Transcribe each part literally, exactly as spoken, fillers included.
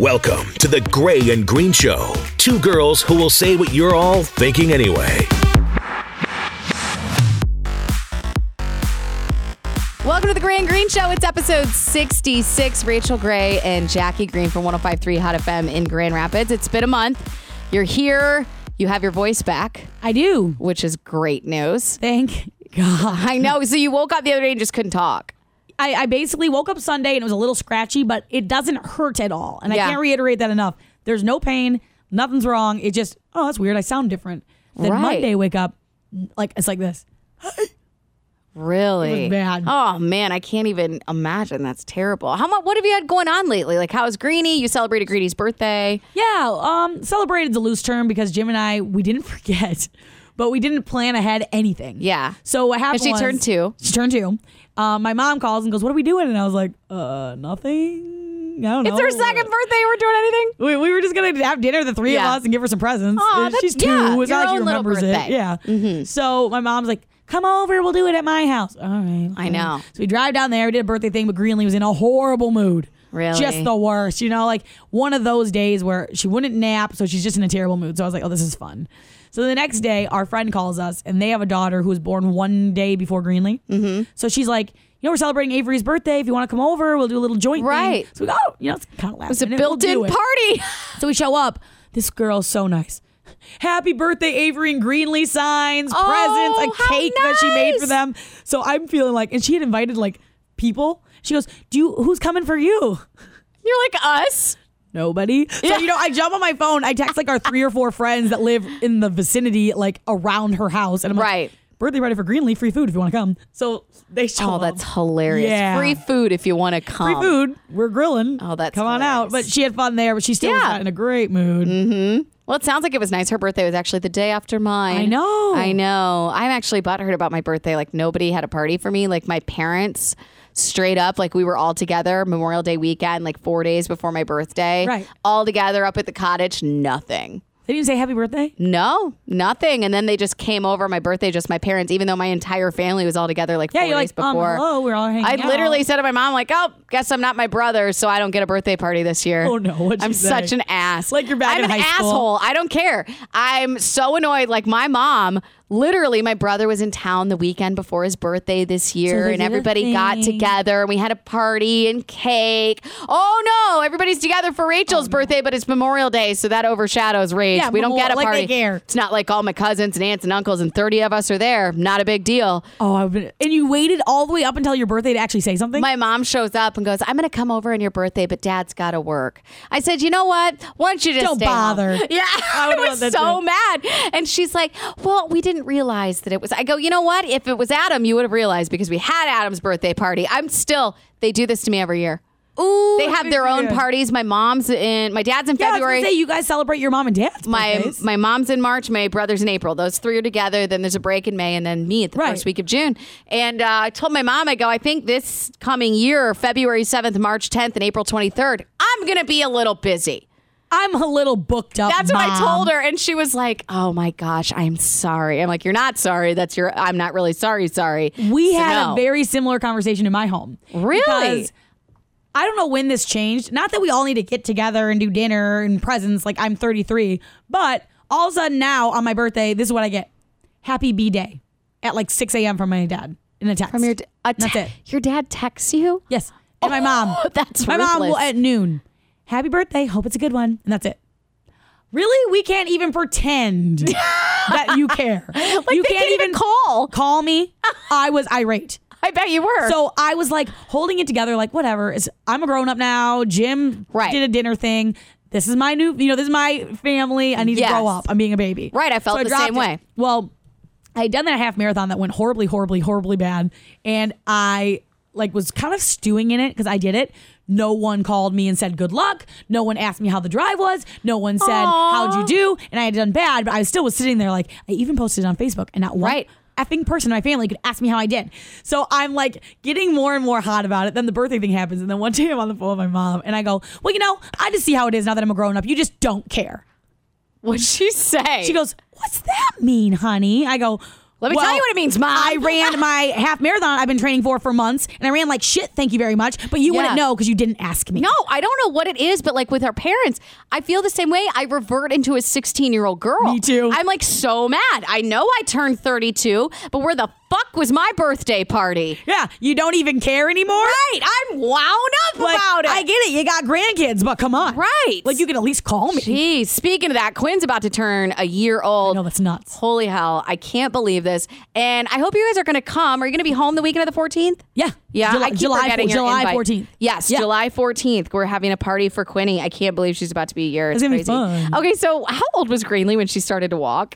Welcome to the Gray and Green Show. Two girls who will say what you're all thinking anyway. Welcome to the Gray and Green Show. It's episode sixty-six. Rachel Gray and Jackie Green from one oh five point three Hot F M in Grand Rapids. It's been a month. You're here. You have your voice back. I do. Which is great news. Thank God. I know. So you woke up the other day and just couldn't talk. I, I basically woke up Sunday and it was a little scratchy, but it doesn't hurt at all. And Yeah. I can't reiterate that enough. There's no pain. Nothing's wrong. It just, oh, that's weird. I sound different. Then Right. Monday, wake up, like it's like this. Really? It was bad. Oh, man. I can't even imagine. That's terrible. How much? What have you had going on lately? Like, how's Greenie? You celebrated Greenie's birthday. Yeah, um, celebrated's a loose term because Jim and I, we didn't forget, but we didn't plan ahead anything. Yeah. So what happened And she was- turned two. She turned two. Um, my mom calls and goes, what are we doing? And I was like, uh, nothing. I don't know. It's her second birthday. We're doing anything? We, we were just going to have dinner, the three Yeah. of us, and give her some presents. Aw, Uh, that's- She's two. yeah, It's your not like she own little remembers it. birthday. Yeah. Mm-hmm. So my mom's like, come over. We'll do it at my house. All right. I know. So we drive down there. We did a birthday thing, but Greenlee was in a horrible mood. Really? Just the worst. You know, like one of those days where she wouldn't nap, so she's just in a terrible mood. So I was like, oh, this is fun. So the next day, our friend calls us, and they have a daughter who was born one day before Greenlee. Mm-hmm. So she's like, you know, we're celebrating Avery's birthday. If you want to come over, we'll do a little joint Right. thing. So we go, oh, you know, it's kind of last It was a minute. We'll built-in do it. party. So we show up. This girl's so nice. Happy birthday, Avery and Greenlee signs, Oh, presents, a how cake that she made for nice. them. So I'm feeling like, and she had invited like people. She goes, "Do you? Who's coming for you?" You're like us. Nobody. So, Yeah. you know, I jump on my phone. I text like our three or four friends that live in the vicinity, like around her house. And I'm like, Right. birthday party for Greenlee, free food if you want to come. So they show Oh, up. that's hilarious. Yeah. Free food if you want to come. Free food. We're grilling. Oh, that's Come on out. hilarious. But she had fun there, but she still was Yeah. not in a great mood. Well, it sounds like it was nice. Her birthday was actually the day after mine. I know. I know. I'm actually butthurt about my birthday. Like, nobody had a party for me. Like, my parents, straight up, like, we were all together Memorial Day weekend, like, four days before my birthday. Right. All together up at the cottage. Nothing. They didn't say happy birthday? No, nothing. And then they just came over my birthday, just my parents, even though my entire family was all together like Yeah, four you're days like, um, before. hello, we're all hanging I out. literally said to my mom, like, oh, guess I'm not my brother, so I don't get a birthday party this year. Oh, no. What'd I'm you say? such an ass. Like you're back I'm in an high school. asshole. I don't care. I'm so annoyed. Like, my mom, literally, my brother was in town the weekend before his birthday this year, they and did a everybody got thing. together, and we had a party and cake. Oh, no, everybody's together for Rachel's birthday, but it's Memorial Day, so that overshadows Rach. Yeah, we don't get a like they party. care. It's not like all my cousins and aunts and uncles and thirty of us are there. Not a big deal. Oh, I've been, and you waited all the way up until your birthday to actually say something? My mom shows up and goes, I'm going to come over on your birthday, but Dad's got to work. I said, you know what? Why don't you just Don't stay home?" bother. Yeah, I would've was let that so do. mad. And she's like, well, we didn't realize that it was. I go, you know what? If it was Adam, you would have realized because we had Adam's birthday party. I'm still, they do this to me every year. Ooh, They have their own yeah. parties. My mom's in, my dad's in Yeah, I was February. gonna say, you guys celebrate your mom and dad's My birthdays. my mom's in March, my brother's in April. Those three are together. Then there's a break in May, and then me at the Right. first week of June. And uh, I told my mom, I go, I think this coming year, February seventh, March tenth, and April twenty-third, I'm gonna be a little busy. I'm a little booked up. That's what I Mom. told her, and she was like, "Oh my gosh, I'm sorry." I'm like, "You're not sorry. That's your. I'm not really sorry. Sorry." We So had no. a very similar conversation in my home. Really? Because I don't know when this changed. Not that we all need to get together and do dinner and presents. Like, I'm thirty-three, but all of a sudden now on my birthday, this is what I get: Happy B Day at like six a.m. from my dad in a text. from your. d- A That's te- it. Your dad texts you. Yes, and my mom. That's my mom will ruthless. at noon. Happy birthday. Hope it's a good one, and that's it. Really? We can't even pretend that you care. Like you they can't even call. call me. I was irate. I bet you were. So I was like holding it together, like, whatever. It's, I'm a grown up now. Jim Right. did a dinner thing. This is my new, you know, this is my family. I need Yes. to grow up. I'm being a baby. Right, I felt So the dropped same it. way. Well, I had done that half marathon that went horribly, horribly, horribly bad. And I like was kind of stewing in it because I did it. No one called me and said good luck. No one asked me how the drive was. No one said, Aw. how'd you do? And I had done bad, but I still was sitting there like, I even posted it on Facebook and not one Right. effing person in my family could ask me how I did. So I'm like getting more and more hot about it. Then the birthday thing happens. And then one day I'm on the phone with my mom and I go, well, you know, I just see how it is now that I'm a grown up. You just don't care. What'd she say? She goes, what's that mean, honey? I go, Let me Well, tell you what it means, Mom. I ran my half marathon I've been training for for months, and I ran like shit, thank you very much. But you Yeah. wouldn't know because you didn't ask me. No, I don't know what it is, but like with our parents, I feel the same way. I revert into a sixteen-year-old girl. Me too. I'm like so mad. I know I turned thirty-two, but where the fuck was my birthday party? Yeah, you don't even care anymore? Right. I'm wound up Like, about it. I get it. You got grandkids, but come on. Right. Like, you can at least call me. Jeez, speaking of that, Quinn's about to turn a year old. No, that's nuts. Holy hell. I can't believe this. And I hope you guys are going to come. Are you going to be home the weekend of the fourteenth? Yeah. Yeah, July, I keep July, forgetting your July invite. fourteenth. Yes, Yeah. July fourteenth. We're having a party for Quinny. I can't believe she's about to be a year. It's, It's gonna be crazy. fun. Okay, so how old was Greenlee when she started to walk?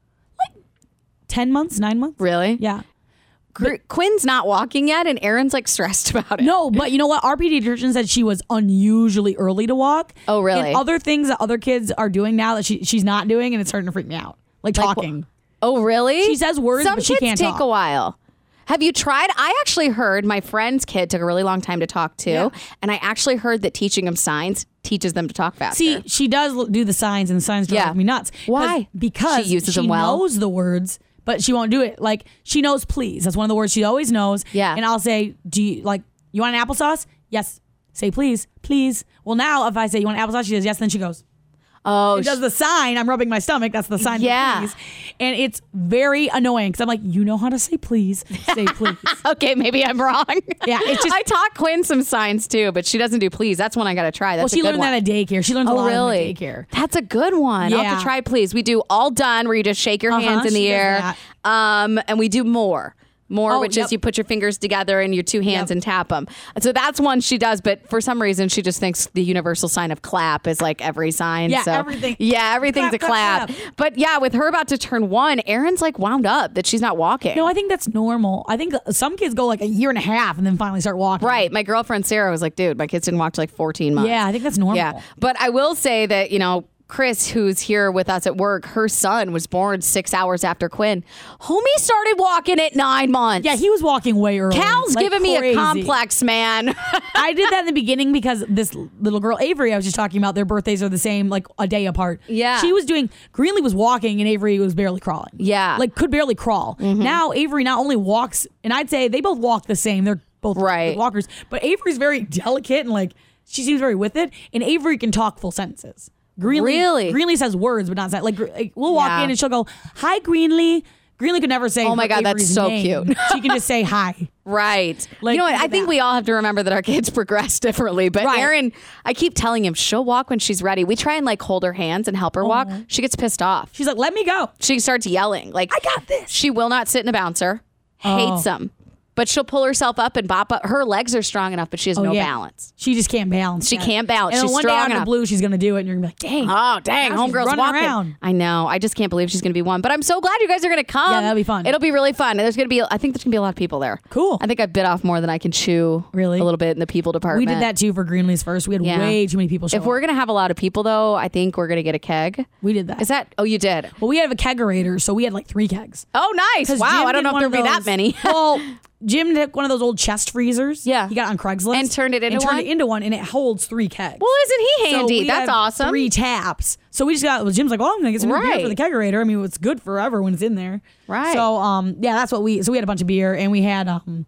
ten months, nine months? Really? Yeah. Gr- Quinn's not walking yet, and Aaron's like stressed about it. No, but you know what? Our pediatrician said she was unusually early to walk. Oh, really? And other things that other kids are doing now that she she's not doing, and it's starting to freak me out. Like, Like talking. Oh, really? She says words, Some but she kids can't take talk. a while. Have you tried? I actually heard my friend's kid took a really long time to talk too, Yeah. and I actually heard that teaching them signs teaches them to talk faster. See, she does l- do the signs, and the signs drive Yeah. me nuts. 'Cause- Why? Because She uses she them well? knows the words, but she won't do it. Like, she knows please. That's one of the words she always knows. Yeah. And I'll say, do you, like, you want an applesauce? Yes. Say please, please. Well, now if I say, you want applesauce? She says yes, then she goes. oh, It does the sign. I'm rubbing my stomach. That's the sign Yeah. for please. And it's very annoying because I'm like, you know how to say please. Say please. okay, maybe I'm wrong. Yeah, it's just- I taught Quinn some signs too, but she doesn't do please. That's one I got to try. That's well, she a good learned one. that at daycare. She learns a Oh, lot really? in the daycare. That's a good one. I'll have Yeah. to try please. We do all done where you just shake your Uh-huh, hands in the she does air. Um, and we do more. More, Oh, which yep. is you put your fingers together and your two hands Yep. and tap them. So that's one she does, but for some reason she just thinks the universal sign of clap is like every sign. Yeah, so, everything. Yeah, everything's Clap, a clap. clap, clap. But yeah, with her about to turn one, Aaron's like wound up that she's not walking. No, I think that's normal. I think some kids go like a year and a half and then finally start walking. Right. My girlfriend Sarah was like, dude, my kids didn't walk till like fourteen months. Yeah, I think that's normal. Yeah. But I will say that, you know, Chris, who's here with us at work, her son was born six hours after Quinn. Homie started walking at nine months. Yeah, he was walking way early. Cal's like giving me crazy. a complex, man. I did that in the beginning because this little girl, Avery, I was just talking about, their birthdays are the same, like a day apart. Yeah. She was doing, Greenlee was walking and Avery was barely crawling. Yeah. Mm-hmm. Like could barely crawl. Now Avery not only walks, and I'd say they both walk the same. They're both Right. good walkers. But Avery's very delicate and like, she seems very with it. And Avery can talk full sentences. Greenlee, Really? Greenlee says words, but not sen- like, like we'll walk Yeah. in and she'll go, "Hi, Greenlee." Greenlee could never say. Oh my her God, that's Avery's so name. cute. She can just say hi. Right. Like, you know what? look I at think that. we all have to remember that our kids progress differently. But Right. Erin, I keep telling him she'll walk when she's ready. We try and like hold her hands and help her walk. She gets pissed off. She's like, "Let me go." She starts yelling. Like, I got this. She will not sit in a bouncer. Hates Oh. them. But she'll pull herself up and bop up. Her legs are strong enough, but she has no Oh, yeah. balance. She just can't balance. She yet. can't balance. And then She's one day strong out of the enough. blue, she's gonna do it, and you're gonna be like, "Dang." Oh, dang. Now she's Homegirl's running walking. around. I know. I just can't believe she's going to be one. But I'm so glad you guys are going to come. Yeah, that'll be fun. It'll be really fun. There's going to be, I think there's going to be a lot of people there. Cool. I think I bit off more than I can chew. Really? A little bit in the people department. We did that too for Greenlee's first. We had Yeah. way too many people show If we're up. going to have a lot of people, though, I think we're going to get a keg. We did that. Is that? Oh, you did? Well, we have a kegerator, so we had like three kegs. Oh, nice. 'Cause Wow. Jim I don't did know if one there'll of be that those- many. Well, Jim took one of those old chest freezers. Yeah. He got on Craigslist. And turned it into and turned one? it into one, and it holds three kegs. Well, isn't he So handy? we That's had awesome. Three taps. So we just got, well, Jim's like, "Oh, I'm going to get some more beer Right. for the kegerator." I mean, it's good forever when it's in there. Right. So, um, yeah, that's what we, so we had a bunch of beer, and we had um,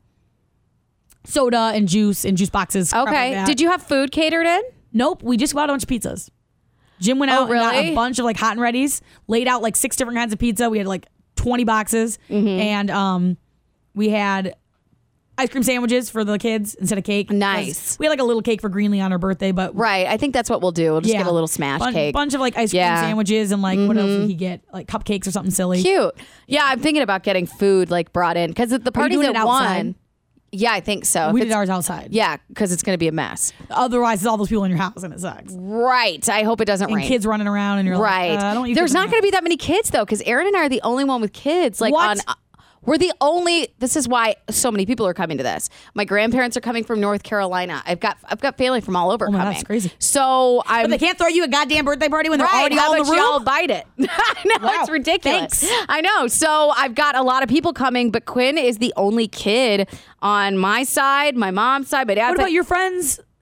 soda and juice and juice boxes. crap like Okay. that. Did you have food catered in? Nope. We just got a bunch of pizzas. Jim went Oh, out and got really? a bunch of like hot and readies, laid out like six different kinds of pizza. We had like twenty boxes, Mm-hmm. and um, we had ice cream sandwiches for the kids instead of cake. 'Cause Nice. We had like a little cake for Greenlee on her birthday, but Right. I think that's what we'll do. We'll just yeah, get a little smash Bun- cake. bunch of like ice cream Yeah. sandwiches, and like what else did he get? Like cupcakes or something silly. Cute. Yeah, I'm thinking about getting food like brought in because the party's doing at it outside? one. Yeah, I think so. If We did it's- ours outside. Yeah, because it's going to be a mess. Otherwise, it's all those people in your house, and it sucks. Right. I hope it doesn't And rain. kids running around, and you're right. like, uh, I don't. want you There's kids not in going to the be that many kids though, because Aaron and I are the only one with kids. Like What? on. Uh, we're the only. This is why so many people are coming to this. My grandparents are coming from North Carolina. I've got I've got family from all over Oh my God, coming. that's crazy. So I'm. But they can't throw you a goddamn birthday party when they're Right, already how all in the about room. y'all bite it? I know, Wow, it's ridiculous. thanks. I know. So I've got a lot of people coming, but Quinn is the only kid on my side, my mom's side, my dad's What side. about your friends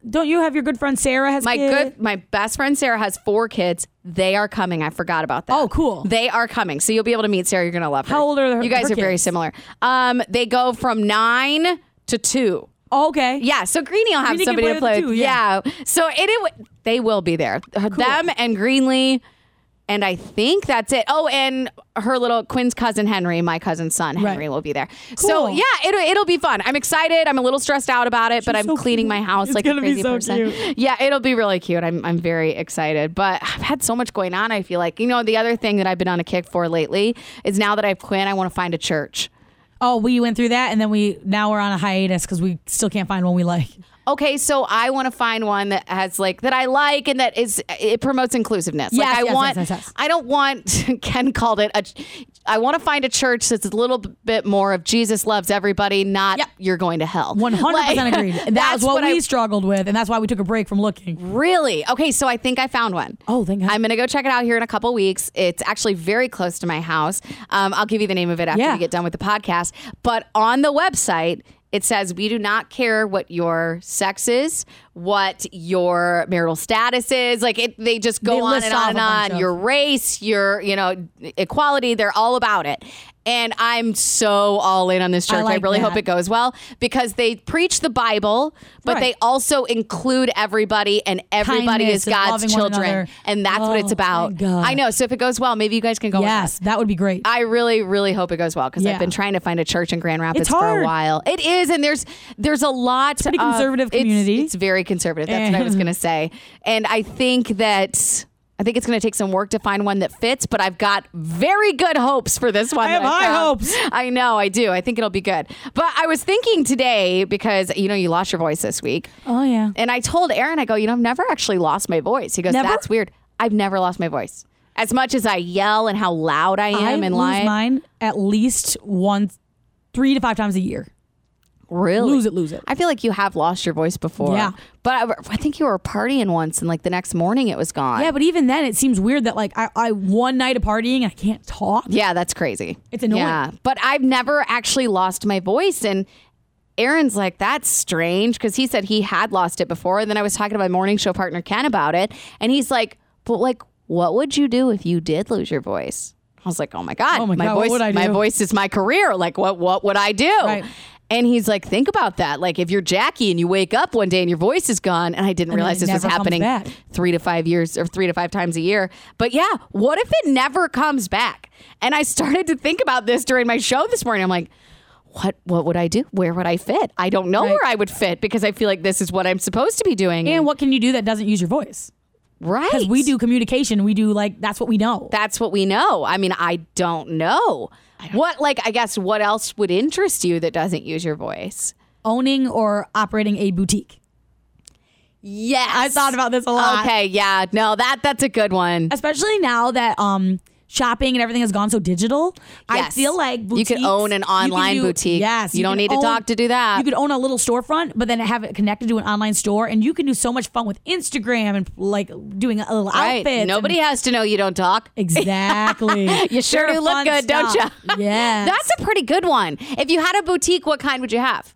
don't you have your good friend Sarah has My kids? good, my best friend Sarah has four kids. They are coming. I forgot about that. Oh, cool. They are coming. So you'll be able to meet Sarah. You're going to love her. How old are her- You guys her are very kids? similar. Um, they go from nine to two. Oh, okay. Yeah, so Greenie will have Greenie can somebody play to play with with. the two, yeah. yeah. So it, it they will be there. Them and Greenlee. And I think that's it. Oh, and her little Quinn's cousin Henry, my cousin's son Henry, Right. will be there. Cool. So yeah, it'll it'll be fun. I'm excited. I'm a little stressed out about it, but I'm so cleaning cute. my house It's like a gonna be crazy so person. cute. Yeah, it'll be really cute. I'm I'm very excited. But I've had so much going on. I feel like you know the other thing that I've been on a kick for lately is now that I have Quinn, I want to find a church. Oh, we went through that, and then we now we're on a hiatus because we still can't find one we like. Okay, so I want to find one that has like that I like and that is it promotes inclusiveness. Yes, like I yes, want yes, yes, yes. I don't want Ken called it a I want to find a church that's a little bit more of Jesus loves everybody, not Yep. you're going to hell. One hundred percent Like, agreed. That that's was what, we I struggled with, and that's why we took a break from looking. really. Okay, so I think I found one. Oh, thank God. I'm gonna go check it out here in a couple weeks. It's actually very close to my house. Um, I'll give you the name of it after Yeah. we get done with the podcast. But on the website, it says we do not care what your sex is, what your marital status is. Like it, they just go They on list and off on a and bunch on. of- Your race, your you know equality. They're all about it. And I'm so all in on this church. I, like really that. hope it goes well because they preach the Bible, but Right. they also include everybody, and everybody Kindness is and God's loving one children, another. and that's what it's Oh, about. thank God. I know. So if it goes well, maybe you guys can go. with Yes, us. that would be great. I really, really hope it goes well because Yeah. I've been trying to find a church in Grand Rapids It's for a hard. while. It is, and there's there's a lot. pretty of- conservative it's- community. It's, very conservative. That's what I was And- going to say, and I think that. I think it's going to take some work to find one that fits, but I've got very good hopes for this one. I have that high found. hopes. I know, I do. I think it'll be good. But I was thinking today because you know you lost your voice this week. oh yeah. And I told Aaron, I go, you know, I've never actually lost my voice. He goes, Never? that's weird. I've never lost my voice. As much as I yell and how loud I am I and lose live. mine at least once, three to five times a year. Really? Lose it, lose it. I feel like you have lost your voice before. Yeah. But I, I think you were partying once and like the next morning it was gone. Yeah, but even then, it seems weird that like I, I one night of partying and I can't talk. Yeah, that's crazy. It's annoying. Yeah. But I've never actually lost my voice. And Aaron's like, that's strange because he said he had lost it before. And then I was talking to my morning show partner, Ken, about it. And he's like, but like, what would you do if you did lose your voice? I was like, oh my God, Oh my God, what voice, would I my do? voice is my career. Like, what, what would I do? Right. And he's like, think about that. Like, if you're Jackie and you wake up one day and your voice is gone, and I didn't And then realize it this was never comes happening back. three to five years or three to five times a year. But yeah, what if it never comes back? And I started to think about this during my show this morning. I'm like, what what would I do? Where would I fit? I don't know Right. where I would fit because I feel like this is what I'm supposed to be doing. And what can you do that doesn't use your voice? right. Because we do communication. We do like, that's what we know. That's what we know. I mean, I don't know. What, like, I guess, what else would interest you that doesn't use your voice? Owning or operating a boutique. Yes. I thought about this a lot. Okay, yeah. No, that that's a good one. Especially now that um shopping and everything has gone so digital. I Yes. feel like You boutiques, could own an you can online do- boutique. Yes. You don't can need to talk to do that. You could own a little storefront, but then have it connected to an online store, and you can do so much fun with Instagram and like doing a little Right. outfits. Nobody has to know you don't talk. Exactly. You sure They're do look fun good, don't stuff. you? Yes. That's a pretty good one. If you had a boutique, what kind would you have?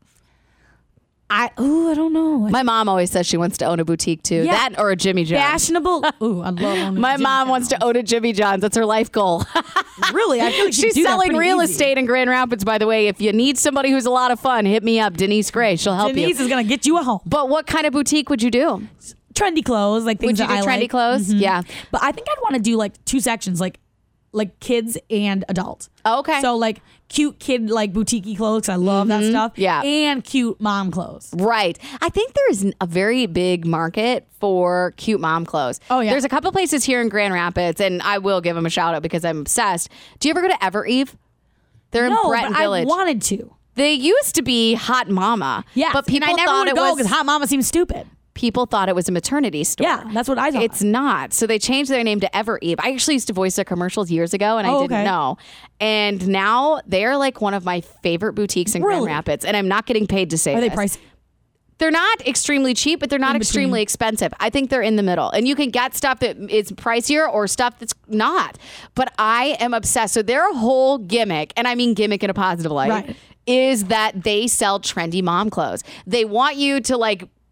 I ooh, I don't know. My mom always says she wants to own a boutique too. Yeah. That or a Jimmy John's. Fashionable. Ooh, I love owning My Jimmy mom wants John's. to own a Jimmy John's. That's her life goal. Really, I feel like you She's do that selling pretty real easy. estate in Grand Rapids, by the way. If you need somebody who's a lot of fun, hit me up, Denise Gray. She'll help Denise you. is gonna get you a home. But what kind of boutique would you do? Trendy clothes, like things Would you that do I trendy like. clothes? Mhm. Yeah. But I think I'd want to do like two sections, like like kids and adult. Oh, okay. So like cute kid like boutique clothes. 'Cause I love that stuff. Yeah. And cute mom clothes. Right. I think there is a very big market for cute mom clothes. Oh, yeah. There's a couple places here in Grand Rapids, and I will give them a shout out because I'm obsessed. Do you ever go to Ever Eve? They're No, in Breton but I Village. wanted to. They used to be Hot Mama. Yeah, But people and I never thought would it go was because Hot Mama seems stupid. people thought it was a maternity store. Yeah, that's what I thought. It's not. So they changed their name to Ever Eve. I actually used to voice their commercials years ago, and I Oh, didn't okay. know. And now they're like one of my favorite boutiques in Grand Really? Rapids, and I'm not getting paid to say Are they this. pricey? They're not extremely cheap, but they're not In between. extremely expensive. I think they're in the middle. And you can get stuff that is pricier or stuff that's not. But I am obsessed. So their whole gimmick, and I mean gimmick in a positive light, Right. is that they sell trendy mom clothes. They want you to like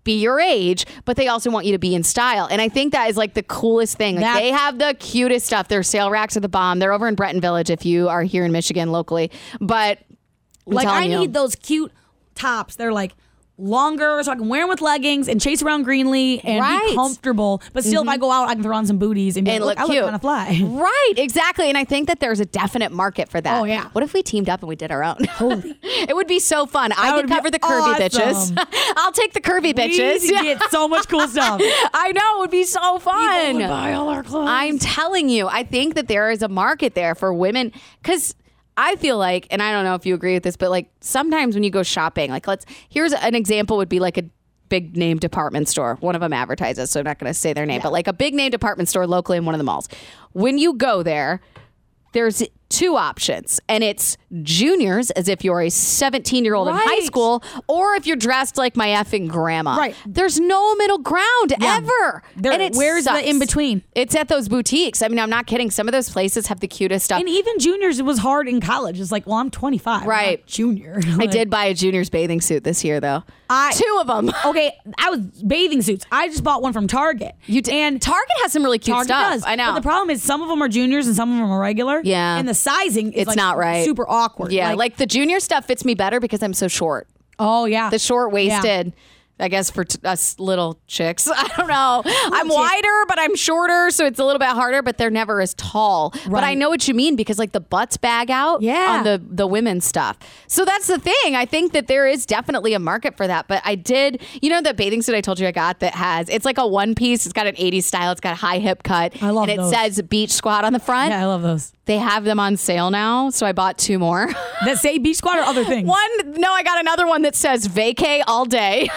be your age, but they also want you to be in style. And I think that is like the coolest thing. Like That- they have the cutest stuff. Their sale racks are the bomb. They're over in Breton Village if you are here in Michigan locally. But I'm Like I telling you. need those cute tops. They're like longer, so I can wear them with leggings and chase around Greenlee and Right. be comfortable. But still, if I go out, I can throw on some booties and, be and like, look look, I cute. look kind of fly. Right, exactly. And I think that there's a definite market for that. Oh, yeah. What if we teamed up and we did our own? Holy. It would be so fun. I would could be cover the curvy awesome. bitches. I'll take the curvy bitches. We get so much cool stuff. I know. It would be so fun. People would buy all our clothes. I'm telling you, I think that there is a market there for women because I feel like, and I don't know if you agree with this, but like sometimes when you go shopping, like let's, here's an example would be like a big name department store. One of them advertises, so I'm not going to say their name, but like a big name department store locally in one of the malls. When you go there, there's two options, and it's juniors, as if you're a seventeen-year-old in high Right. school, or if you're dressed like my effing grandma. Right. There's no middle ground Yeah. ever. There- and it where's the sucks. in-between? It's at those boutiques. I mean, I'm not kidding. Some of those places have the cutest stuff. And even juniors, it was hard in college. It's like, well, I'm twenty-five. I'm Right. not junior. I Like, did buy a junior's bathing suit this year, though. I- Two of them. Okay, I was bathing suits. I just bought one from Target. You did. And Target has some really cute Target stuff. does. I know. But the problem is some of them are juniors and some of them are regular. Yeah. And the sizing is It's like not right. super awkward. Yeah, like, the junior stuff fits me better because I'm so short. oh yeah. The short waisted. I guess for t- us little chicks. I don't know. I'm wider, but I'm shorter, so it's a little bit harder, but they're never as tall. But I Right. know what you mean because like the butts bag out Yeah. on the, the women's stuff. So that's the thing. I think that there is definitely a market for that. But I did, you know, the bathing suit I told you I got that has, it's like a one piece. It's got an eighties style. It's got a high hip cut. I love And it those. says beach squat on the front. Yeah, I love those. They have them on sale now. So I bought two more. That say beach squad or other things? One, no, I got another one that says vacay all day.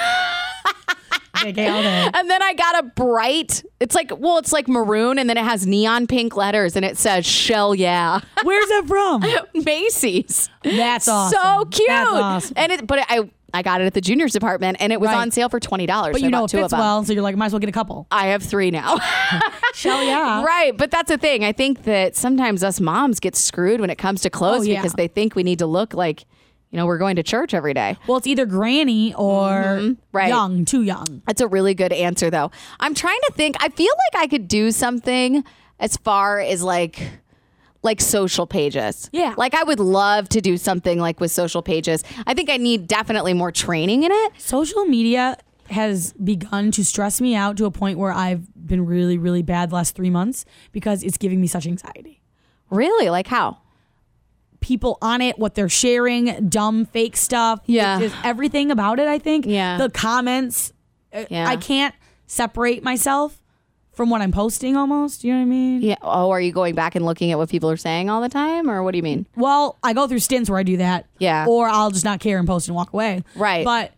Okay, all day. And then I got a bright, it's like, well, it's like maroon and then it has neon pink letters and it says Shell Yeah. Where's that from? Macy's. That's awesome. So cute. That's awesome. And it, but I, I got it at the juniors department and it was Right. on sale for twenty dollars. But so you I know bought it two of fits them. well, so you're like, might as well get a couple. I have three now. Shell yeah. Right. But that's the thing. I think that sometimes us moms get screwed when it comes to clothes Oh, yeah. because they think we need to look like, you know, we're going to church every day. Well, it's either granny or Right. young, too young. That's a really good answer, though. I'm trying to think. I feel like I could do something as far as like, like social pages. Yeah. Like I would love to do something like with social pages. I think I need definitely more training in it. Social media has begun to stress me out to a point where I've been really, really bad the last three months because it's giving me such anxiety. Really? Like how? People on it, what they're sharing, dumb, fake stuff. Yeah. Just everything about it, I think. Yeah. The comments. uh, Yeah. I can't separate myself from what I'm posting almost. You know what I mean? Yeah. Oh, are you going back and looking at what people are saying all the time, or what do you mean? Well, I go through stints where I do that. Yeah. Or I'll just not care and post and walk away. Right. But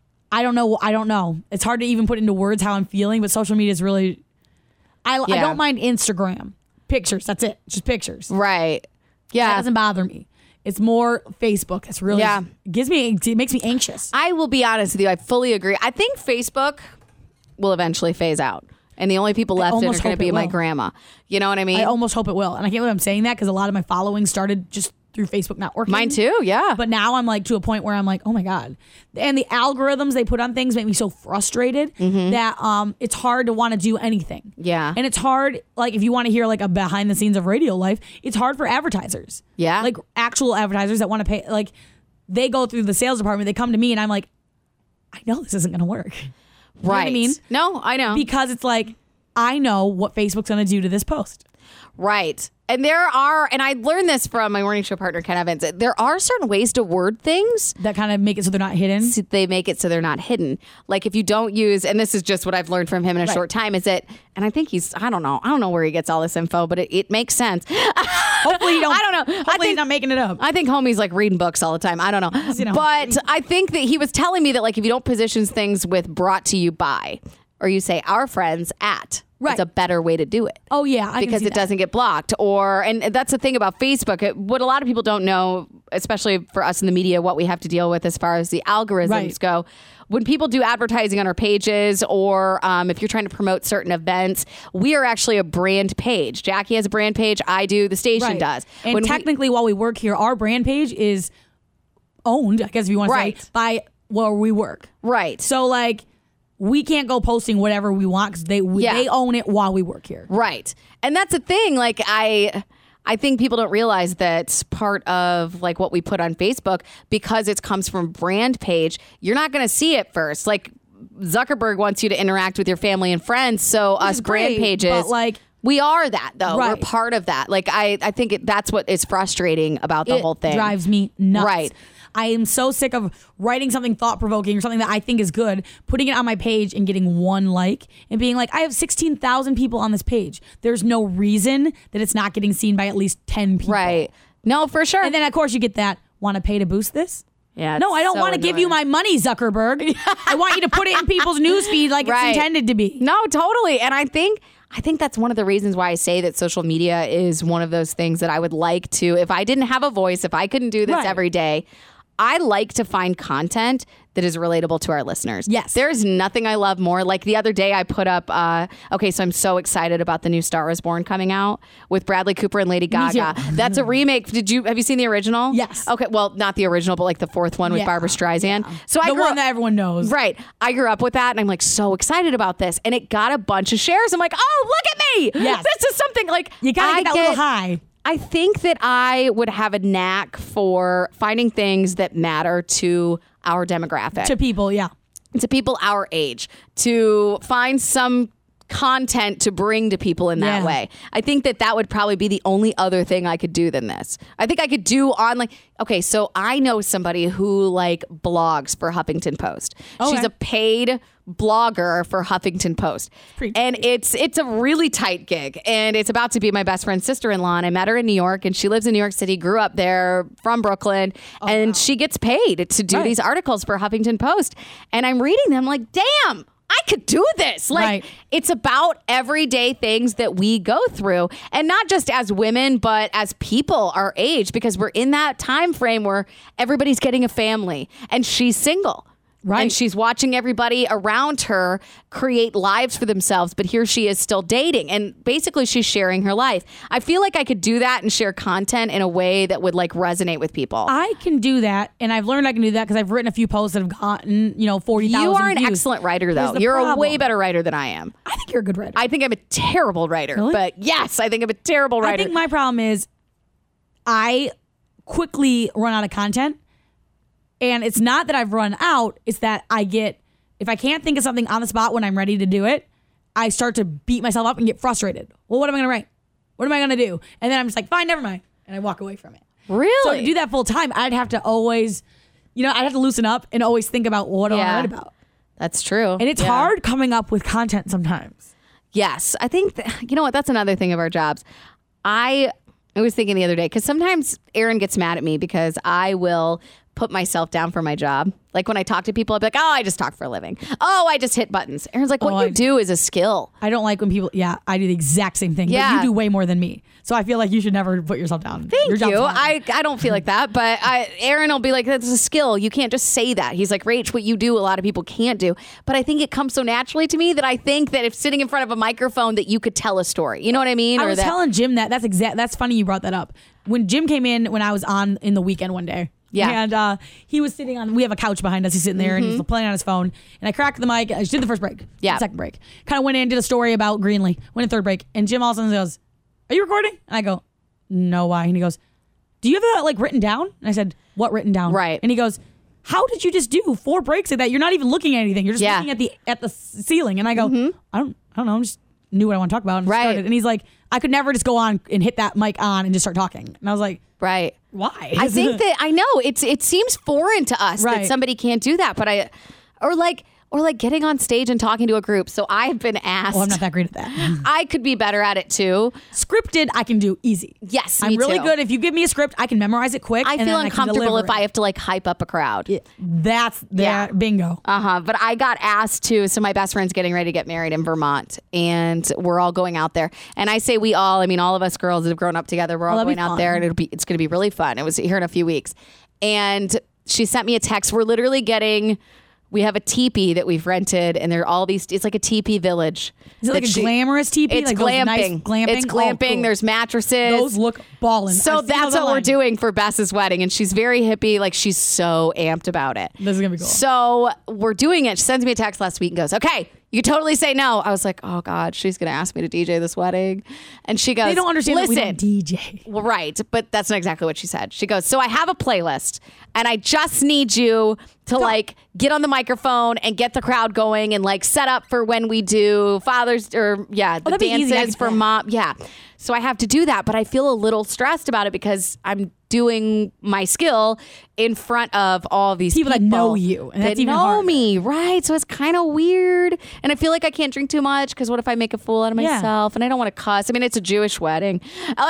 I don't know. I don't know. It's hard to even put into words how I'm feeling, but social media is really. I, I Yeah. don't mind Instagram. Pictures. That's it. Just pictures. Right. That Yeah. doesn't bother me. It's more Facebook. It's really. Yeah. It gives me. It makes me anxious. I will be honest with you. I fully agree. I think Facebook will eventually phase out. And the only people left in are almost going to hope be it my will. grandma. You know what I mean? I almost hope it will. And I can't believe I'm saying that because a lot of my following started just through Facebook not working. Mine too, yeah. But now I'm like to a point where I'm like, oh my God. And the algorithms they put on things make me so frustrated that um it's hard to want to do anything. Mm-hmm. Yeah. And it's hard, like if you want to hear like a behind the scenes of radio life, it's hard for advertisers. Yeah. Like actual advertisers that want to pay, like they go through the sales department, they come to me and I'm like, I know this isn't going to work. You know right. what I mean? No, I know. Because it's like, I know what Facebook's going to do to this post. Right. And there are, and I learned this from my morning show partner, Ken Evans, there are certain ways to word things. That kind of make it so they're not hidden. So they make it so they're not hidden. Like if you don't use, and this is just what I've learned from him in a Right. short time, is that, and I think he's, I don't know, I don't know where he gets all this info, but it, it makes sense. Hopefully you don't. I don't know. Hopefully I think, he's not making it up. I think homie's like reading books all the time. I don't know. You know. But I think that he was telling me that like if you don't position things with brought to you by, or you say our friends at, Right. it's a better way to do it. Oh yeah, I can because see it that. doesn't get blocked. Or, and that's the thing about Facebook. It, what a lot of people don't know, especially for us in the media, what we have to deal with as far as the algorithms Right. go. When people do advertising on our pages, or um, if you're trying to promote certain events, we are actually a brand page. Jackie has a brand page. I do. The station Right. does. And When we- technically, while we work here, our brand page is owned, I guess if you want to Right. say, by where we work. right. So like, we can't go posting whatever we want because they we, Yeah. they own it while we work here. Right. And that's the thing. Like, I I think people don't realize that part of like what we put on Facebook, because it comes from brand page, you're not going to see it first. Like, Zuckerberg wants you to interact with your family and friends. So us is brand great, pages, but, like, we are that though. We're Right. part of that. Like, I, I think it, that's what is frustrating about the it whole thing. drives me nuts. Right. I am so sick of writing something thought provoking or something that I think is good, putting it on my page and getting one like and being like, I have sixteen thousand people on this page. There's no reason that it's not getting seen by at least ten people. Right. No, for sure. And then of course you get that, want to pay to boost this? Yeah, No, it's I don't so want to give you annoying. my money, Zuckerberg. I want you to put it in people's newsfeed like Right. it's intended to be. No, totally. And I think I think that's one of the reasons why I say that social media is one of those things that I would like to, if I didn't have a voice, if I couldn't do this Right. every day, I like to find content that is relatable to our listeners. Yes. There's nothing I love more. Like the other day I put up, uh, okay, so I'm so excited about the new Star is Born coming out with Bradley Cooper and Lady Gaga. too. That's a remake. Did you, have you seen the original? Yes. Okay, well, not the original, but like the fourth one with Yeah. Barbara Streisand. So I The grew one up- that everyone knows. Right. I grew up with that and I'm like so excited about this. And it got a bunch of shares. I'm like, oh, look at me. Yes. This is something like You gotta I get that little high. I think that I would have a knack for finding things that matter to our demographic, To people, yeah. to people our age, to find some content to bring to people in that Yeah. way. I think that that would probably be the only other thing I could do than this. I think I could do on like, okay, so I know somebody who like blogs for Huffington Post. Okay. She's a paid blogger for Huffington Post. pretty And it's it's a really tight gig. And it's about to be my best friend's sister-in-law. And I met her in New York and she lives in New York City, grew up there from Brooklyn. and she gets paid to do Right. these articles for Huffington Post. And I'm reading them like, damn, I could do this. Like, Right. it's about everyday things that we go through. And not just as women, but as people our age, because we're in that time frame where everybody's getting a family and she's single. Right. And she's watching everybody around her create lives for themselves, but here she is still dating. And basically she's sharing her life. I feel like I could do that and share content in a way that would like resonate with people. I can do that, and I've learned I can do that because I've written a few posts that have gotten, you know, forty thousand You are an views. excellent writer, Here's though. the You're a problem. way better writer than I am. I think you're a good writer. I think I'm a terrible writer, Really? but yes, I think I'm a terrible I writer. think my problem is I quickly run out of content. And it's not that I've run out, it's that I get, if I can't think of something on the spot when I'm ready to do it, I start to beat myself up and get frustrated. Well, what am I going to write? What am I going to do? And then I'm just like, fine, never mind. And I walk away from it. really? So to do that full time, I'd have to always, you know, I'd have to loosen up and always think about what do I Yeah. write about. That's true. And it's Yeah. hard coming up with content sometimes. Yes. I think, th- you know what? That's another thing of our jobs. I, I was thinking the other day, because sometimes Aaron gets mad at me because I will put myself down for my job. Like when I talk to people, I'll be like, oh, I just talk for a living. Oh, I just hit buttons. Aaron's like, what Oh, you I- do is a skill. I don't like when people, yeah, I do the exact same thing. Yeah. But you do way more than me. So I feel like you should never put yourself down. Thank Your job's you. hard. I, I don't feel like that, but I, Aaron will be like, that's a skill. You can't just say that. He's like, Rach, what you do, a lot of people can't do. But I think it comes so naturally to me that I think that if sitting in front of a microphone that you could tell a story. You know what I mean? I Or was that, telling Jim that. That's exact. That's funny you brought that up. When Jim came in, when I was on in the weekend one day, Yeah. and uh, he was sitting on. We have a couch behind us. He's sitting there and he's playing on his phone. And I cracked the mic. I just did the first break. Yeah. The second break. Kind of went in, did a story about Greenlee. Went in third break, and Jim all of a sudden goes, "Are you recording?" And I go, "No, why?" And he goes, "Do you have that like written down?" And I said, "What written down?" Right. And he goes, "How did you just do four breaks like that? You're not even looking at anything. You're just Yeah. looking at the at the ceiling." And I go, "I don't, I don't know. I just knew what I want to talk about." And Right. started. And he's like, "I could never just go on and hit that mic on and just start talking." And I was like, Right. "Why?" I think that I know it's it seems foreign to us that Right. somebody can't do that, but I or like or like getting on stage and talking to a group. So I've been asked. well, I'm not that great at that. I could be better at it too. Scripted, I can do easy. Yes, I'm me really too. good. If you give me a script, I can memorize it quick. I and feel then uncomfortable I can if deliver I have to like hype up a crowd. it. That's the Yeah. bingo. Uh huh. But I got asked to. So my best friend's getting ready to get married in Vermont, and we're all going out there. And I say we all. I mean, all of us girls that have grown up together. We're all that'd be going out fun. there, and it'll be. It's going to be really fun. It was here in a few weeks, and she sent me a text. We're literally getting. We have a teepee that we've rented, and there are all these. It's like a teepee village. Is it like that a she- glamorous teepee? It's like those glamping. nice glamping. It's glamping. Oh, cool. There's mattresses. Those look ballin'. So I've seen that's those what we're online. doing for Bess's wedding, and she's very hippie. Like she's so amped about it. This is gonna be cool. So we're doing it. She sends me a text last week and goes, "Okay, you can totally say no." I was like, "Oh God, she's gonna ask me to D J this wedding," and she goes, They don't understand Listen, that we don't D J. well, right, but that's not exactly what she said. She goes, "So I have a playlist, and I just need you to like get on the microphone and get the crowd going, and like set up for when we do Father's or yeah, the that'd be easy. I dances could for do that. mom. Yeah, so I have to do that, but I feel a little stressed about it because I'm doing my skill in front of all these People people, that know you, and that that's even know harder. me, right? So it's kind of weird, and I feel like I can't drink too much because what if I make a fool out of Yeah. myself? And I don't want to cuss. I mean, it's a Jewish wedding,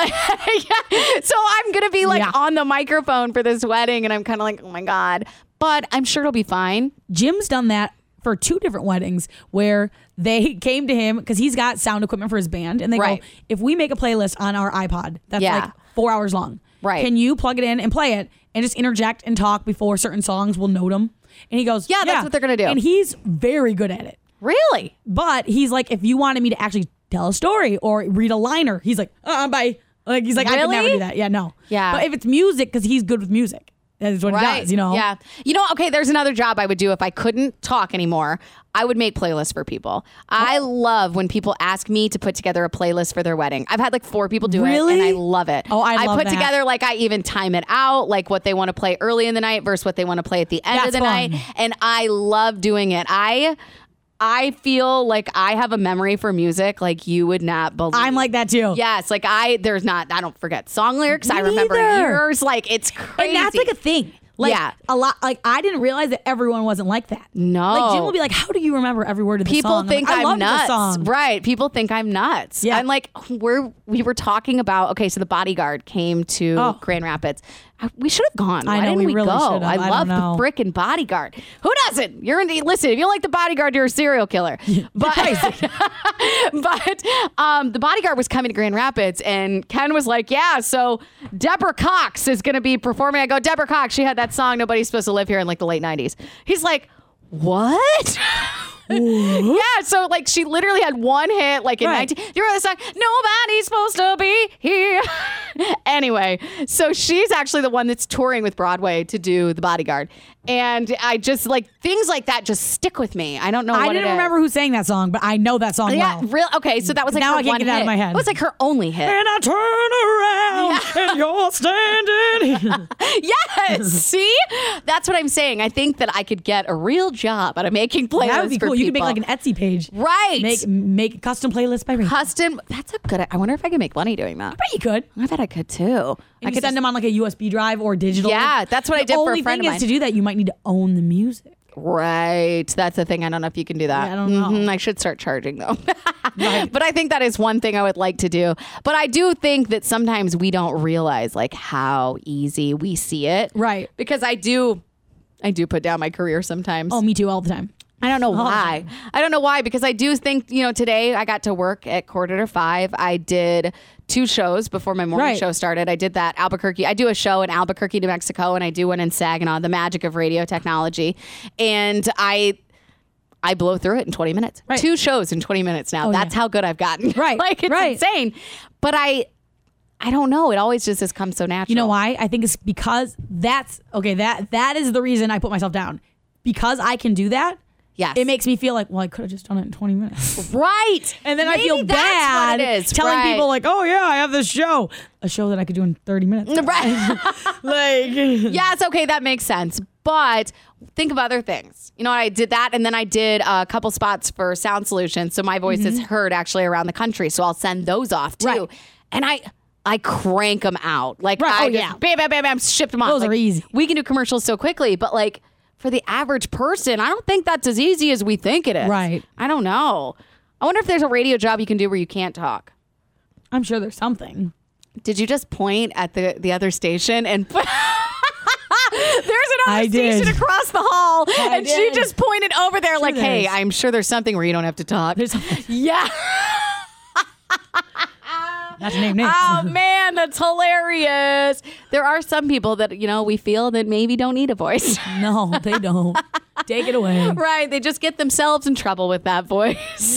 yeah. So I'm gonna be like Yeah. on the microphone for this wedding, and I'm kind of like, oh my God. But I'm sure it'll be fine. Jim's done that for two different weddings where they came to him because he's got sound equipment for his band, and they Right. go, if we make a playlist on our iPod that's Yeah. like four hours long, Right. can you plug it in and play it and just interject and talk before certain songs? We'll note them. And he goes, Yeah, that's what they're gonna do. And he's very good at it. Really? But he's like, if you wanted me to actually tell a story or read a liner, he's like, uh, bye. Like he's like, I could never Really? do that. Yeah, no. Yeah. But if it's music, because he's good with music, that's what he does. You know. Yeah. You know, okay, there's another job I would do if I couldn't talk anymore. I would make playlists for people. I love when people ask me to put together a playlist for their wedding. I've had like four people do Really? it, and I love it. Oh, I love put that. together, like, I even time it out, like what they want to play early in the night versus what they want to play at the end of That's the fun. night. And I love doing it. I I feel like I have a memory for music like you would not believe. I'm like that too. Yes, like I, there's not, I don't forget song lyrics. Me I remember neither. years. Like it's crazy. And that's like a thing. Like Yeah. a lot. Like I didn't realize that everyone wasn't like that. No. Like Jim will be like, "How do you remember every word of the People song?" I'm think like, I I'm loved nuts. The song. Right. People think I'm nuts. Yeah. I'm like, we're, we were talking about, okay, so the Bodyguard came to Oh. Grand Rapids. I- We should have gone. I Why know, didn't we we, really go? should have. I I don't love know. the frickin' Bodyguard. Who doesn't? You're in the, listen, if you don't like the Bodyguard, you're a serial killer. But, but um, the Bodyguard was coming to Grand Rapids, and Ken was like, yeah, so Deborah Cox is going to be performing. I go, Deborah Cox, she had that song, Nobody's Supposed to Live Here in like the late nineties. He's like, what? Yeah, so like she literally had one hit like in Right. nineteen. You remember the song? Nobody's supposed to be here. Anyway, so she's actually the one that's touring with Broadway to do The Bodyguard, and I just like things like that just stick with me. I don't know. I what didn't it is. remember who sang that song, but I know that song Yeah, well. real okay. So that was like Now her I can't one get it out hit. of my head. It was like her only hit. And I turn around and you're standing. Yes, see, that's what I'm saying. I think that I could get a real job out of making playlists. That would be for cool. You could make people. like an Etsy page. right. Make make custom playlists by Rachel. custom. That's a good. I wonder if I could make money doing that. I bet you could. I bet I could too. I I could could send them on like a U S B drive or digital. Yeah, that's what I The did for a only friend thing of is mine. to do that, you might need to own the music. Right. That's the thing. I don't know if you can do that. Yeah, I don't know. Mhm, I should start charging though. Right. But I think that is one thing I would like to do. But I do think that sometimes we don't realize like how easy we see it. Right. Because I do I do put down my career sometimes. Oh, me too, all the time. I don't know Oh. why. I don't know why, because I do think, you know, today I got to work at quarter to five. I did two shows before my morning Right. show started. I did that Albuquerque. I do a show in Albuquerque, New Mexico, and I do one in Saginaw, The Magic of Radio Technology. And I I blow through it in twenty minutes. Right. Two shows in twenty minutes now. Oh, That's yeah. how good I've gotten. Right, like it's right. insane. But I I don't know. It always just has come so natural. You know why? I think it's because that's okay. That that is the reason I put myself down, because I can do that. Yes. It makes me feel like, well, I could have just done it in twenty minutes. Right. And then I Maybe feel that's bad what it is. telling Right. people like, oh yeah, I have this show, a show that I could do in thirty minutes. Right. Like, Yes, okay, that makes sense. But think of other things. You know, I did that, and then I did a couple spots for Sound Solutions, so my voice is heard actually around the country. So I'll send those off too, Mm-hmm. Right. and I I crank them out. Like Right. I Oh, just yeah. bam, bam, bam, bam, ship them off. Those Like, are easy. We can do commercials so quickly, but like for the average person, I don't think that's as easy as we think it is. Right. I don't know. I wonder if there's a radio job you can do where you can't talk. I'm sure there's something. Did you just point at the the other station and? There's another I station did. across the hall, I and she did. just pointed over there like, there "Hey, is. I'm sure there's something where you don't have to talk." There's something. Yeah. Not to name names. Oh man, that's hilarious. There are some people that, you know, we feel that maybe don't need a voice. No, they don't. Take it away. Right. They just get themselves in trouble with that voice.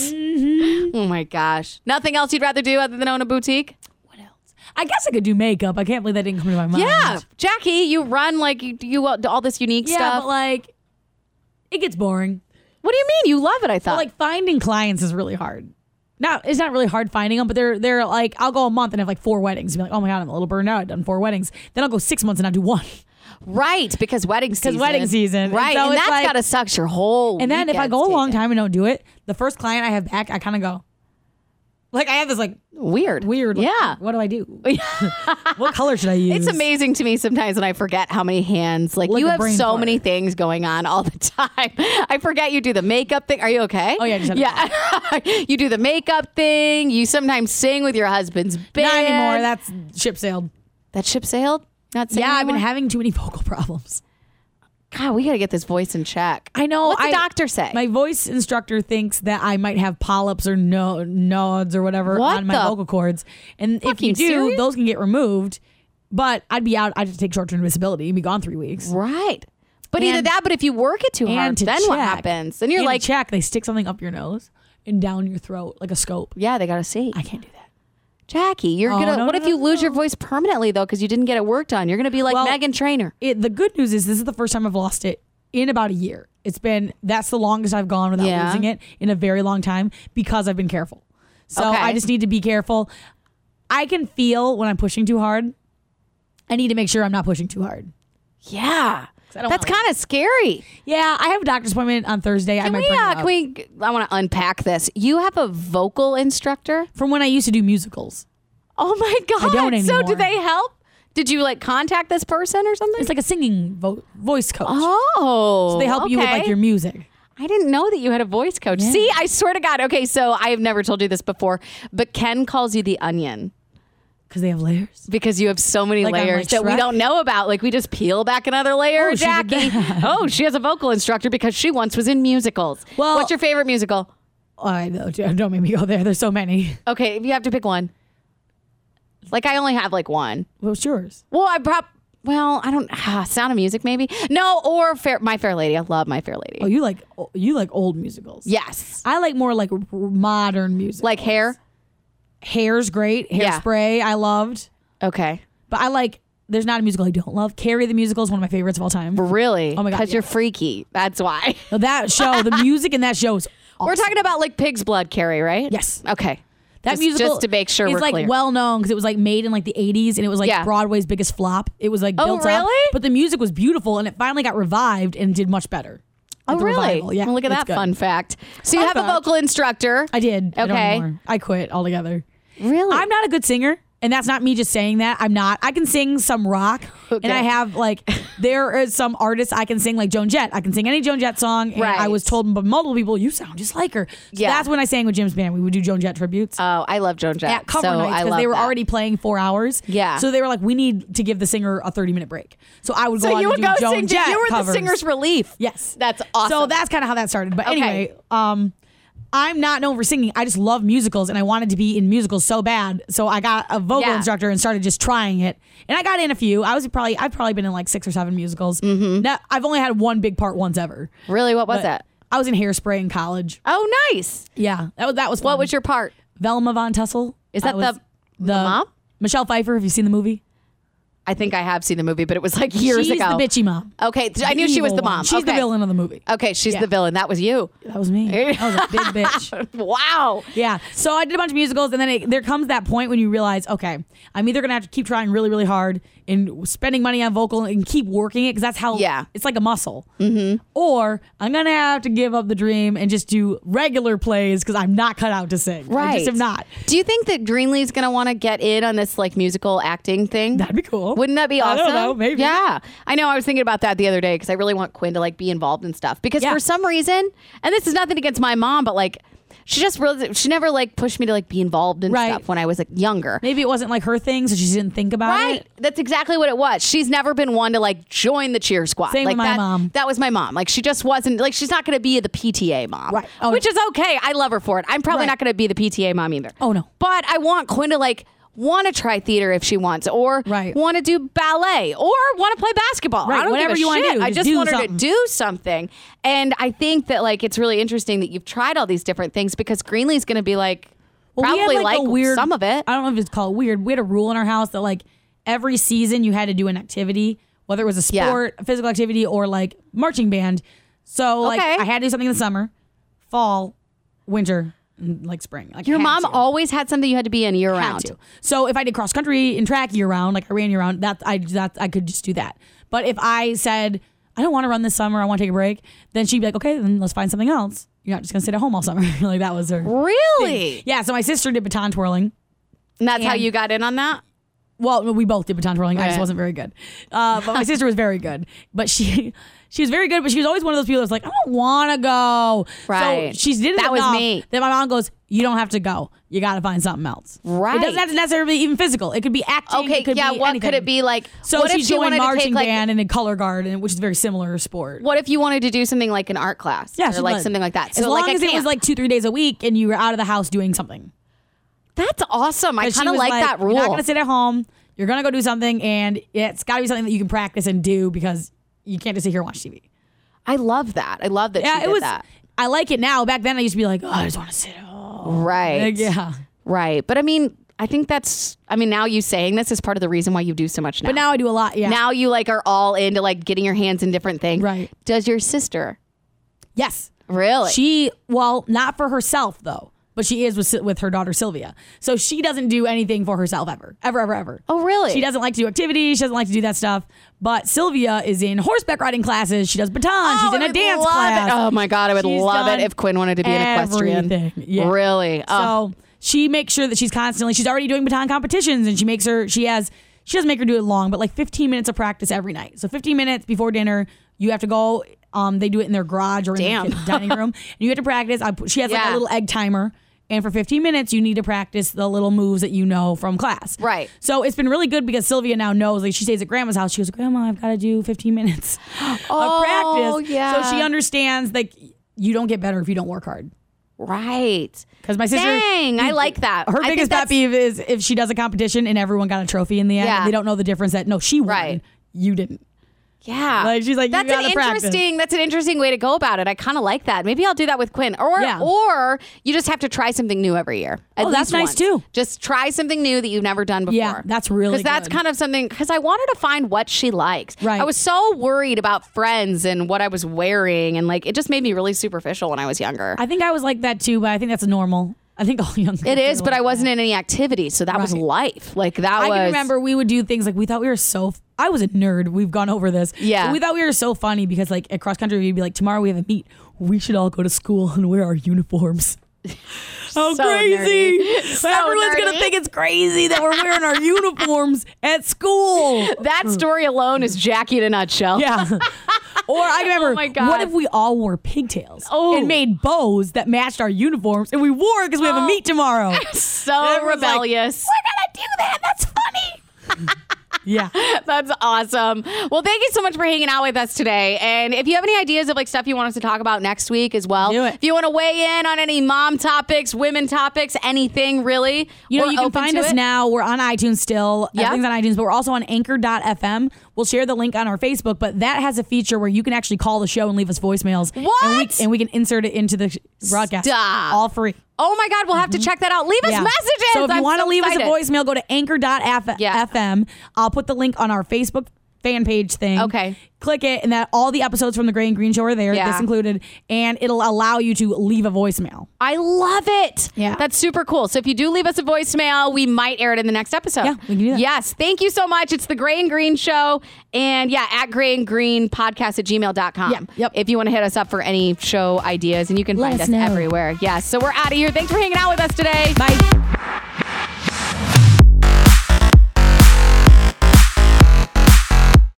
Mm-hmm. Oh my gosh. Nothing else you'd rather do other than own a boutique? What else? I guess I could do makeup. I can't believe that didn't come to my mind. Yeah. Jackie, you run like you do all this unique yeah, stuff. but like, it gets boring. What do you mean? You love it, I thought. But like finding clients is really hard. Now, it's not really hard finding them, but they're they're like, I'll go a month and have like four weddings. And be like, oh my God, I'm a little burned out. I've done four weddings. Then I'll go six months and I'll do one. Right, because wedding season. Because wedding season. Right, and, so and it's that's like, got to suck your whole And then if I go a weekends long taken. time and don't do it, the first client I have back, I kind of go, like I have this like Weird. weird, like, Yeah. what do I do? What color should I use? It's amazing to me sometimes when I forget how many hands. Like, Like you a have brain so fart. many things going on all the time. I forget you do the makeup thing. Are you okay? Oh, yeah, I just had a yeah. You do the makeup thing. You sometimes sing with your husband's band. Not anymore. That's ship sailed. That ship sailed? Not singing Yeah, I've been anymore? having too many vocal problems. God, we got to get this voice in check. I know. What's the I- doctor say? My voice instructor thinks that I might have polyps or no, nodes or whatever What on my the- vocal cords. And if Fucking you do, serious? those can get removed. But I'd be out. I'd have to take short-term disability and be gone three weeks. right. But either And- that, but if you work it too hard, And to then check, what happens? Then you're and to like, check. They stick something up your nose and down your throat like a scope. yeah, they got to see. I can't do that. Jackie, you're Oh, gonna. no, what no, if you no, lose your no. voice permanently though, because you didn't get it worked on? You're gonna be like Well, Meghan Trainor. It, the good news is this is the first time I've lost it in about a year. It's been that's the longest I've gone without Yeah. losing it in a very long time because I've been careful. So Okay. I just need to be careful. I can feel when I'm pushing too hard. I need to make sure I'm not pushing too hard. Yeah, I don't that's wanna- kind of scary. Yeah, I have a doctor's appointment on Thursday. I Can might we? bring it Uh, up. can we? I want to unpack this. You have a vocal instructor. From when I used to do musicals. Oh my god! don't So anymore. do they help? Did you like contact this person or something? It's like a singing vo- voice coach. Oh, So they help you with okay. like your music. I didn't know that you had a voice coach. Yeah. See, I swear to God. Okay, so I have never told you this before, but Ken calls you the onion Because they have layers. because you have so many Like on, layers like, that we Shrek? don't know about. Like we just peel back another layer, Oh, she did Jackie. that. Oh, she has a vocal instructor because she once was in musicals. Well- What's your favorite musical? I know. Don't make me go there. There's so many. Okay, if you have to pick one. Like I only have like one. What's yours? Well, I prob well, I don't ah, Sound of Music maybe. No, or Fair, My Fair Lady. I love My Fair Lady. Oh, you like you like old musicals. Yes. I like more like r- modern music. Like Hair? Hair's great. Yeah. Hairspray, I loved. Okay. But I like, there's not a musical I don't love. Carrie the Musical is one of my favorites of all time. Really? Oh my God, Because you're yeah. freaky. That's why. So that show, the music in that show is awesome. We're talking about like Pig's Blood, Carrie, right? Yes. Okay. That just, musical just to make sure is we're like clear. well known because it was like made in like the eighties and it was like Yeah. Broadway's biggest flop. It was like Oh, built up. really? But the music was beautiful and it finally got revived and did much better. Oh, Like the really? revival. Yeah. Well, look at it's that good. fun fact. So you Fun have a fact. vocal instructor. I did. I don't Okay. anymore. I quit altogether. Really? I'm not a good singer. And that's not me just saying that. I'm not. I can sing some rock. Okay. And I have like, there are some artists I can sing like Joan Jett. I can sing any Joan Jett song. And Right. I was told by multiple people, you sound just like her. So Yeah. that's when I sang with Jim's band. We would do Joan Jett tributes. Oh, I love Joan Jett. at cover so nights I because love they were that. already playing four hours. Yeah. So they were like, we need to give the singer a thirty minute break. So I would go So on you and would do go Joan sing. Jett You were covers. the singer's relief. Yes. That's awesome. So that's kind of how that started. But Okay. anyway, um, I'm not known for singing. I just love musicals and I wanted to be in musicals so bad. So I got a vocal Yeah. instructor and started just trying it. And I got in a few. I was probably, I've probably been in like six or seven musicals. Mm-hmm. Now, I've only had one big part once ever. Really, what was But that? I was in Hairspray in college. Oh, nice. Yeah. That was, that was fun. What was your part? Velma Von Tussle. Is I that was the, the mom? Michelle Pfeiffer. Have you seen the movie? I think I have seen the movie, but it was like years She's ago. the bitchy mom. Okay, I knew she was evil the one. mom. She's the Okay. villain of the movie. Okay, she's Yeah. the villain. That was you. That was me. That was a big bitch. Wow. Yeah. So I did a bunch of musicals, and then it, there comes that point when you realize, okay, I'm either gonna have to keep trying really, really hard and spending money on vocal and keep working it because that's how. Yeah. It's like a muscle. Mm-hmm. Or I'm gonna have to give up the dream and just do regular plays because I'm not cut out to sing. I Right. just am not. Do you think that Greenlee's going to want to get in on this like musical acting thing? That'd be cool. Wouldn't that be I awesome? don't know, maybe. Yeah. I know. I was thinking about that the other day because I really want Quinn to like be involved in stuff because Yeah. for some reason, and this is nothing against my mom, but like she just really, she never like pushed me to like be involved in Right. stuff when I was like younger. Maybe it wasn't like her thing, so she didn't think about Right. it. That's exactly what it was. She's never been one to like join the cheer squad. Same like with my that, mom. That was my mom. Like she just wasn't like she's not going to be the P T A mom. Right. Oh, which is okay. I love her for it. I'm probably Right. not going to be the P T A mom either. Oh, no. But I want Quinn to like want to try theater if she wants, or Right. want to do ballet, or want to play basketball. Right, I don't whatever give a you wanna shit. do, I just just do want her something. to do something. And I think that like it's really interesting that you've tried all these different things because Greenlee's going to be like Well, we had, probably like, like, a weird, some of it. I don't know if it's called weird. We had a rule in our house that like every season you had to do an activity, whether it was a Yeah. sport, a physical activity, or like marching band. So like Okay. I had to do something in the summer, fall, winter, and like spring. Like Your had mom to. always had something you had to be in year Had round. to. So if I did cross country and track year round, like I ran year round, that I that I could just do that. But if I said I don't want to run this summer, I want to take a break, then she'd be like, okay, then let's find something else. You're not just gonna sit at home all summer. Like that was her. Really? Yeah. So my sister did baton twirling. And that's how And- you got in on that? Well, we both did baton twirling. I just Okay. wasn't very good. Uh, but my sister was very good. But she she was very good, but she was always one of those people that was like, I don't want to go. Right. So she did it That was enough me. that my mom goes, you don't have to go. You got to find something else. Right. It doesn't have to necessarily be even physical. It could be acting. Okay, It could yeah, be what anything. could it be like? So what she if she joined wanted to marching take like band and in color guard, and which is a very similar sport. what if you wanted to do something like an art class? Yeah, or she like would. something like that. As So long like a as it was camp. like two, three days a week and you were out of the house doing something. That's awesome. I 'Cause she kind of was like, that rule. You're not going to sit at home. You're going to go do something, and it's got to be something that you can practice and do because you can't just sit here and watch T V. I love that. I love that Yeah, she it did was. that. I like it now. Back then, I used to be like, oh, I just want to sit at home. Right. Like, yeah. Right. But I mean, I think that's, I mean, now you saying this is part of the reason why you do so much now. But now I do a lot. Yeah. Now you like are all into like getting your hands in different things. Right. Does your sister? Yes. Really? She, well, not for herself though, but she is with with her daughter Sylvia. So she doesn't do anything for herself ever, ever, ever, ever. Oh, really? She doesn't like to do activities. She doesn't like to do that stuff. But Sylvia is in horseback riding classes. She does baton. She's Oh, in I a would dance love class. It. Oh my God, I would She's love done it if Quinn wanted to be an equestrian. everything. Yeah. Really? Oh. So she makes sure that she's constantly, she's already doing baton competitions, and she makes her, she has, she doesn't make her do it long, but like fifteen minutes of practice every night. So fifteen minutes before dinner, you have to go, um, they do it in their garage or in Damn. the dining room, and you have to practice. I, put- she has like Yeah. a little egg timer. And for fifteen minutes, you need to practice the little moves that you know from class. Right. So it's been really good because Sylvia now knows, like she stays at grandma's house. She goes, Grandma, I've got to do fifteen minutes Oh, of practice. yeah. So she understands like you don't get better if you don't work hard. Right. Because my sister, Dang, I like that. Her I think biggest pet that's- peeve is if she does a competition and everyone got a trophy in the end. Yeah. And they don't know the difference that no, she won, Right. you didn't. Yeah. Like, she's like, you that's an gotta practice. interesting that's an interesting way to go about it. I kind of like that. Maybe I'll do that with Quinn. Or Yeah. or you just have to try something new every year. At Oh, that's least nice once. too. Just try something new that you've never done before. Yeah, that's really Because that's good. kind of something because I wanted to find what she likes. Right. I was so worried about friends and what I was wearing and like it just made me really superficial when I was younger. I think I was like that too, but I think that's normal. I think all young it girls is, are but like I wasn't that. in any activity, so that was Right. life. Like that I was can remember we would do things like we thought we were so. F- I was a nerd. We've gone over this. Yeah. But we thought we were so funny because like at cross country we'd be like, tomorrow we have a meet. We should all go to school and wear our uniforms. How So crazy! nerdy. So Everyone's gonna nerdy. think it's crazy that we're wearing our uniforms at school. that story alone is Jackie in a nutshell. Yeah. Or I remember, Oh my God. what if we all wore pigtails Oh. and made bows that matched our uniforms and we wore it because we have a Oh. meet tomorrow? So Everyone's like, rebellious. We're gonna do that. That's funny. Yeah. That's awesome. Well, thank you so much for hanging out with us today. And if you have any ideas of like stuff you want us to talk about next week as well, Do it. if you want to weigh in on any mom topics, women topics, anything really, You know, we're you can open find to us it. now. We're on iTunes still. Yeah. Everything's on iTunes, but we're also on anchor dot f m. We'll share the link on our Facebook, but that has a feature where you can actually call the show and leave us voicemails. What? And we, and we can insert it into the broadcast. Stop. All free. Oh my God, we'll have to check that out. Leave us Yeah. messages. So if you I'm want to so leave excited. us a voicemail, go to anchor dot Yeah. f m. I'll put the link on our Facebook fan page thing. Okay. Click it, and that all the episodes from the Gray and Green Show are there, Yeah. this included, and it'll allow you to leave a voicemail. I love it. Yeah. That's super cool. So if you do leave us a voicemail, we might air it in the next episode. Yeah, we can do that. Yes. Thank you so much. It's the Gray and Green Show. And yeah, at Gray and Green Podcast at gmail dot com. Yeah, yep. If you want to hit us up for any show ideas, and you can Let find us us know. everywhere. Yes. So we're out of here. Thanks for hanging out with us today. Bye.